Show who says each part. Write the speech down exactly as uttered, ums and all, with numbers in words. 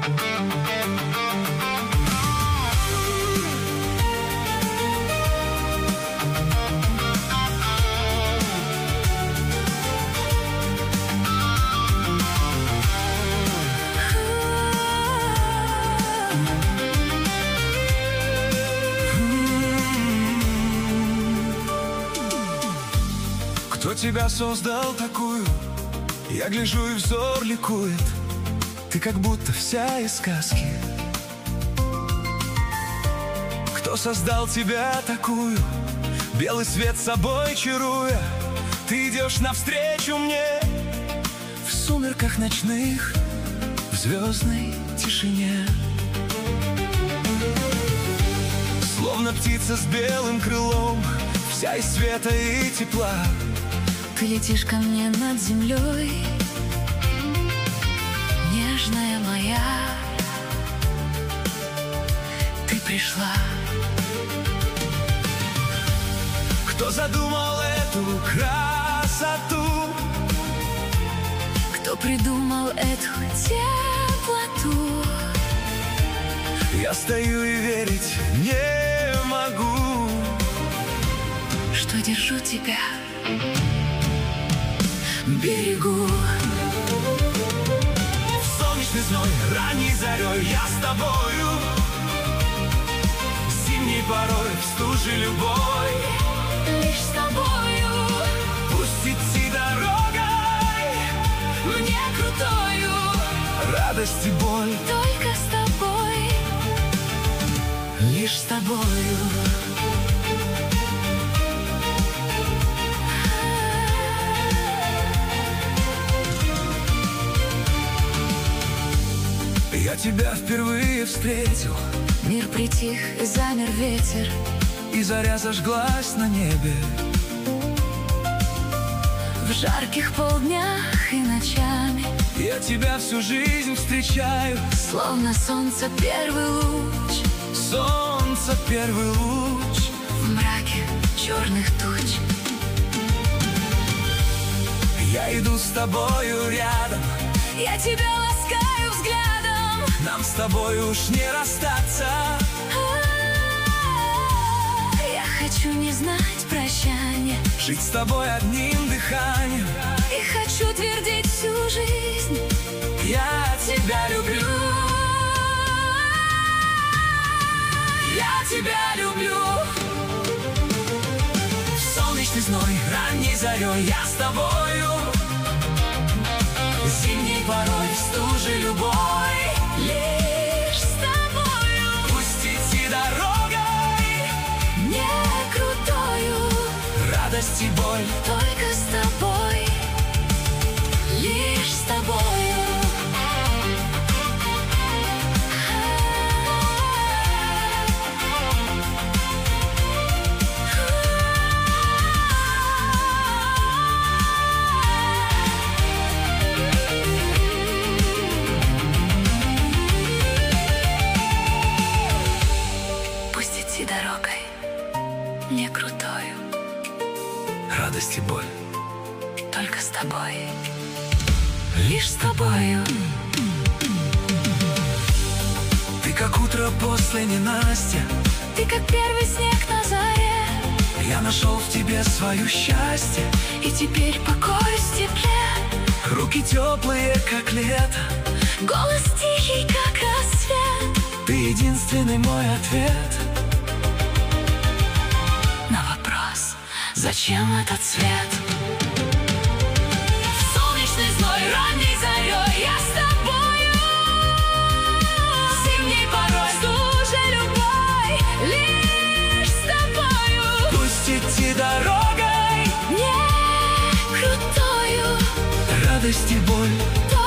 Speaker 1: Кто тебя создал такую? Я гляжу, и взор ликует. Ты как будто вся из сказки. Кто создал тебя такую? Белый свет собой чаруя, ты идешь навстречу мне в сумерках ночных, в звездной тишине. Словно птица с белым крылом, вся из света и тепла.
Speaker 2: Ты летишь ко мне над землей, нежная моя, ты пришла.
Speaker 1: Кто задумал эту красоту?
Speaker 2: Кто придумал эту теплоту?
Speaker 1: Я стою и верить не могу,
Speaker 2: что держу тебя, берегу.
Speaker 1: В солнечный зной, ранней зарей я с тобою, зимней порой, в стуже любой,
Speaker 2: лишь с тобою.
Speaker 1: Пусть идти дорогой
Speaker 2: мне крутою,
Speaker 1: радость и боль,
Speaker 2: только с тобой, лишь с тобою.
Speaker 1: Я тебя впервые встретил,
Speaker 2: мир притих и замер ветер,
Speaker 1: и заря зажглась на небе.
Speaker 2: В жарких полднях и ночами
Speaker 1: я тебя всю жизнь встречаю,
Speaker 2: словно солнце первый луч,
Speaker 1: солнце первый луч
Speaker 2: в мраке черных туч.
Speaker 1: Я иду с тобою рядом,
Speaker 2: я тебя ласкаю взглядом,
Speaker 1: нам с тобой уж не расстаться.
Speaker 2: Я хочу не знать прощания,
Speaker 1: жить с тобой одним дыханием,
Speaker 2: и хочу твердить всю жизнь:
Speaker 1: я тебя люблю,
Speaker 2: я тебя люблю.
Speaker 1: В солнечный зной, ранней зарей я с тобою, зимней порой, в стуже любой,
Speaker 2: лишь с тобою.
Speaker 1: Пусть идти дорогой
Speaker 2: не крутою,
Speaker 1: радость и боль,
Speaker 2: только с тобой, лишь с тобою. Дорогой не крутою,
Speaker 1: радость и боль,
Speaker 2: только с тобой, лишь с тобою.
Speaker 1: Ты как утро после ненастья,
Speaker 2: ты как первый снег на заре.
Speaker 1: Я нашел в тебе свое счастье,
Speaker 2: и теперь покоюсь в тепле.
Speaker 1: Руки теплые, как лето,
Speaker 2: голос тихий, как рассвет.
Speaker 1: Ты единственный мой ответ
Speaker 2: на вопрос, зачем этот свет? В солнечный зной, ранней зарей я с тобою, зимней порой, стуже любой, лишь с тобою.
Speaker 1: Пусть идти дорогой
Speaker 2: не крутою,
Speaker 1: радость и боль,